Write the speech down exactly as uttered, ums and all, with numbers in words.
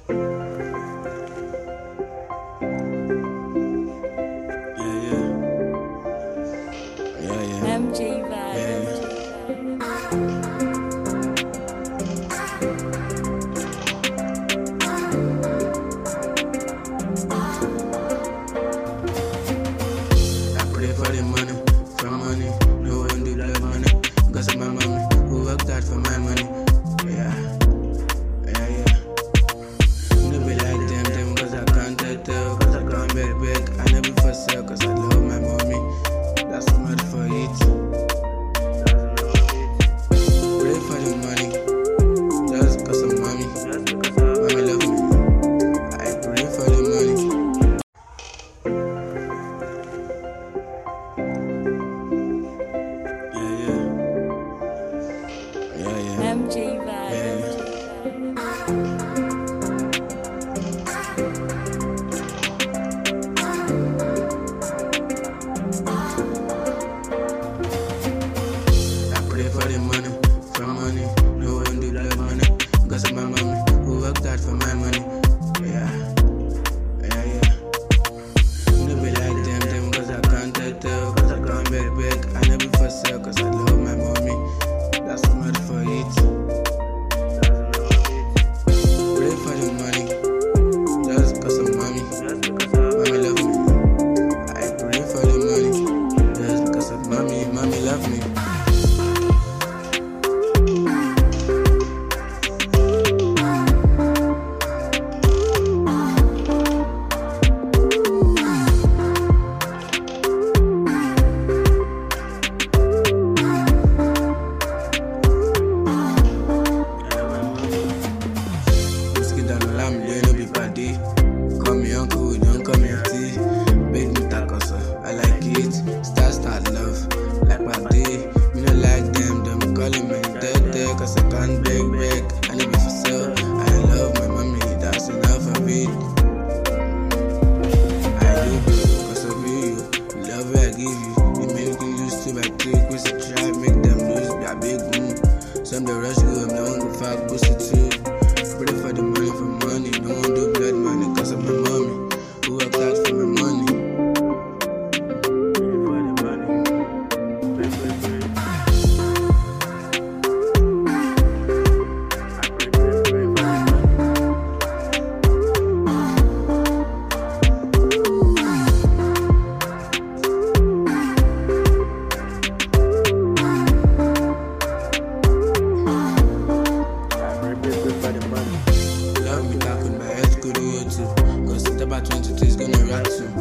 Yeah, yeah. M J vibe. Yeah. I pray for the money, for money. No one do blood money. Cause of my mommy, who worked hard for my money. Yeah, yeah, yeah. No be like them, them cause I can't tell. Cause I can't beg, beg. I never for sale cause I love my mommy. That's not for it. Pray for the money, just cause of mommy. Mommy love me. I pray for the money. Yeah, yeah. M J vibe. Yeah. I pray for the money, for money. No one do blood money. Cause of my mommy, who worked hard for my money. Yeah, yeah, yeah. No be like them, them cause I can't tell. Cause I can't beg, beg. I never for sale cause I love my mommy. That's not for it. Pray for the money, just cause of mommy. Mommy love me. I pray for the money, just cause of mommy. Mommy love me. No be party. Call me uncle, don't call me auntie. Big me tacosa, I like it. Start start love, like party. Me no like them, them calling me dead dead. Cause I can't beg beg, I need be for sale. I love my mommy, that's enough of it. I do good, cause of you. Love I give you, it make you used to my click. We should try, make them lose, be a big moon. Some they rush go, I'm not gonna fuck pussy too. Pray for the money, for money. No one do blood money cause of my mommy, who worked hard for my money. Pray for the money. Pray, pray, pray. I pray, pray, pray for the For the money. Love me talking my head, go to YouTube. Cause it's about twenty-two, it's gonna rock too.